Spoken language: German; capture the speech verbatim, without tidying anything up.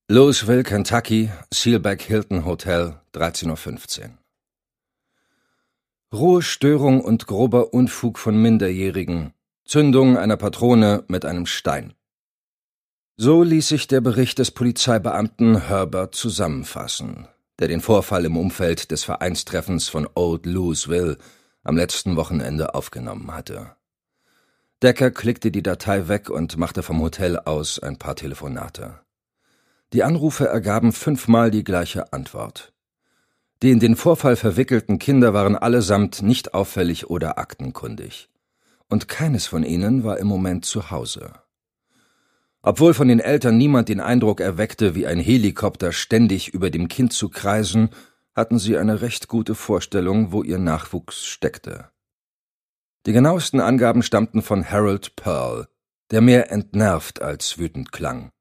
Louisville, Kentucky, Sealback Hilton Hotel, dreizehn Uhr fünfzehn. Ruhestörung und grober Unfug von Minderjährigen. Zündung einer Patrone mit einem Stein. So ließ sich der Bericht des Polizeibeamten Herbert zusammenfassen, der den Vorfall im Umfeld des Vereinstreffens von Old Louisville am letzten Wochenende aufgenommen hatte. Decker klickte die Datei weg und machte vom Hotel aus ein paar Telefonate. Die Anrufe ergaben fünfmal die gleiche Antwort. Die in den Vorfall verwickelten Kinder waren allesamt nicht auffällig oder aktenkundig. Und keines von ihnen war im Moment zu Hause. Obwohl von den Eltern niemand den Eindruck erweckte, wie ein Helikopter ständig über dem Kind zu kreisen, hatten sie eine recht gute Vorstellung, wo ihr Nachwuchs steckte. Die genauesten Angaben stammten von Harold Pearl, der mehr entnervt als wütend klang.